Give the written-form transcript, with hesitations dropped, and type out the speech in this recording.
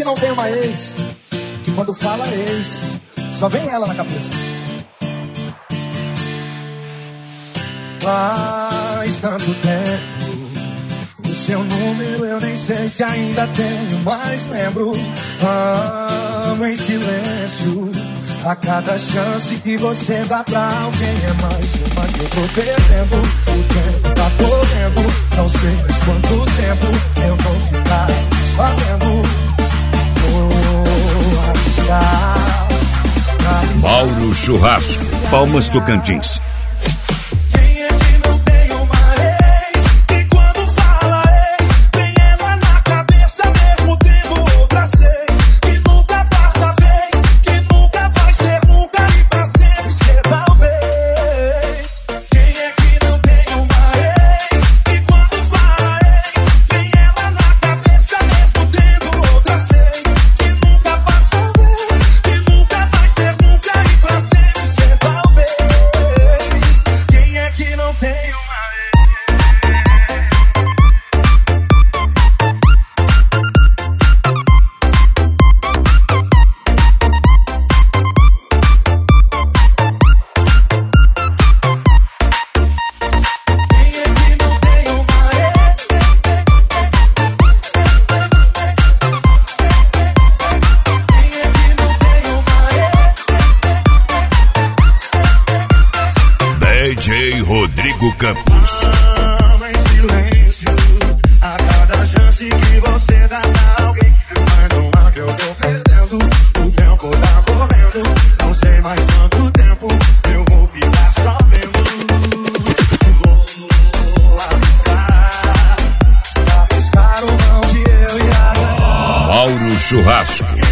não tem uma ex que quando fala ex só vem ela na cabeça? Faz tanto tempo, o seu número eu nem sei se ainda tenho, mas lembro. Amo em silêncio a cada chance que você dá pra alguém. É mais uma que eu tô perdendo. O tempo tá correndo, não sei mais quanto tempo eu vou ficar sabendo. Vou arriscar. Mauro Churrasco, Palmas Tocantins. DJ Rodrigo Campos. Amo em silêncio a cada chance que você dá pra alguém. É mais uma que eu tô perdendo. O tempo tá correndo, não sei mais quanto tempo eu vou ficar só vendo. Vou arriscar o mão que eu ia dar. Mauro Churrasco.